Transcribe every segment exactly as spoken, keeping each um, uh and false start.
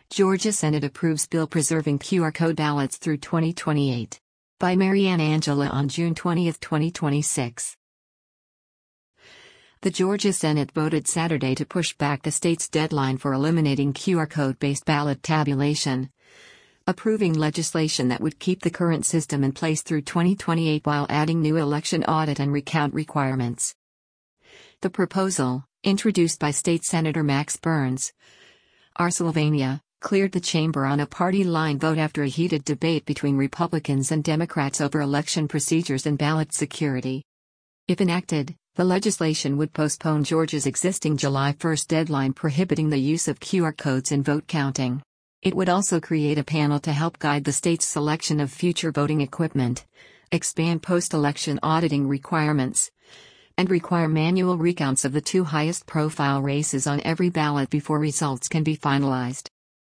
Georgia Senate approves bill preserving Q R code ballots through twenty twenty-eight. By Marianne Angela on June twentieth, twenty twenty-six. The Georgia Senate voted Saturday to push back the state's deadline for eliminating Q R code-based ballot tabulation, approving legislation that would keep the current system in place through twenty twenty-eight while adding new election audit and recount requirements. The proposal, introduced by State Senator Max Burns, Pennsylvania, cleared the chamber on a party-line vote after a heated debate between Republicans and Democrats over election procedures and ballot security. If enacted, the legislation would postpone Georgia's existing July first deadline prohibiting the use of Q R codes in vote counting. It would also create a panel to help guide the state's selection of future voting equipment, expand post-election auditing requirements, and require manual recounts of the two highest-profile races on every ballot before results can be finalized.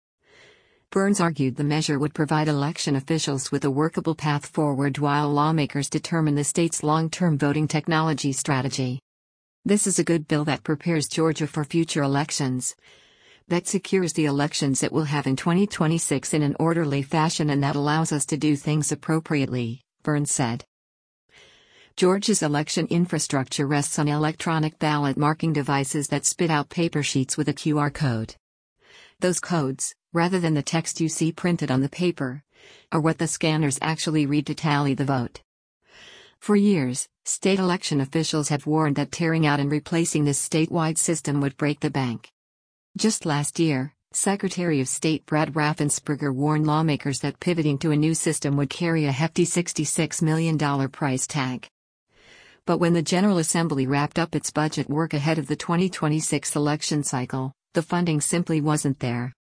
Burns argued the measure would provide election officials with a workable path forward while lawmakers determine the state's long-term voting technology strategy. This is a good bill that prepares Georgia for future elections, that secures the elections it will have in twenty twenty-six in an orderly fashion, and that allows us to do things appropriately, Burns said. Georgia's election infrastructure rests on electronic ballot marking devices that spit out paper sheets with a Q R code. Those codes, rather than the text you see printed on the paper, are what the scanners actually read to tally the vote. For years, state election officials have warned that tearing out and replacing this statewide system would break the bank. Just last year, Secretary of State Brad Raffensperger warned lawmakers that pivoting to a new system would carry a hefty sixty-six million dollars price tag. But when the General Assembly wrapped up its budget work ahead of the twenty twenty-six election cycle, the funding simply wasn't there.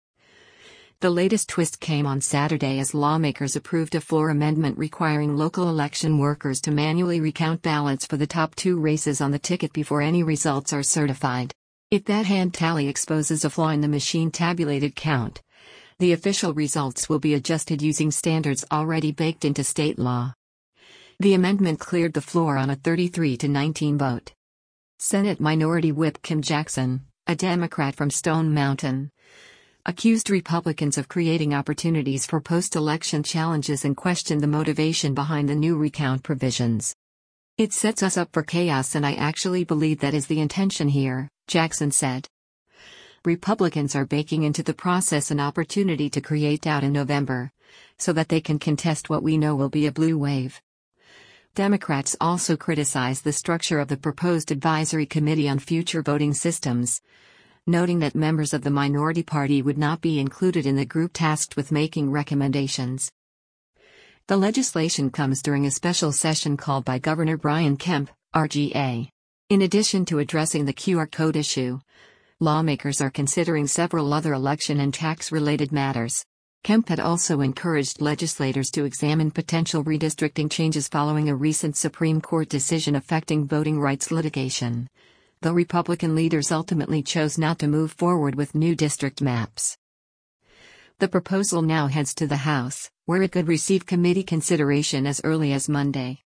The latest twist came on Saturday as lawmakers approved a floor amendment requiring local election workers to manually recount ballots for the top two races on the ticket before any results are certified. If that hand tally exposes a flaw in the machine-tabulated count, the official results will be adjusted using standards already baked into state law. The amendment cleared the floor on a thirty-three to nineteen vote. Senate Minority Whip Kim Jackson, a Democrat from Stone Mountain, accused Republicans of creating opportunities for post-election challenges and questioned the motivation behind the new recount provisions. "It sets us up for chaos, and I actually believe that is the intention here," Jackson said. Republicans are baking into the process an opportunity to create doubt in November, so that they can contest what we know will be a blue wave. Democrats also criticized the structure of the proposed Advisory Committee on Future Voting Systems, noting that members of the minority party would not be included in the group tasked with making recommendations. The legislation comes during a special session called by Governor Brian Kemp, R G A. In addition to addressing the Q R code issue, lawmakers are considering several other election and tax-related matters. Kemp had also encouraged legislators to examine potential redistricting changes following a recent Supreme Court decision affecting voting rights litigation, though Republican leaders ultimately chose not to move forward with new district maps. The proposal now heads to the House, where it could receive committee consideration as early as Monday.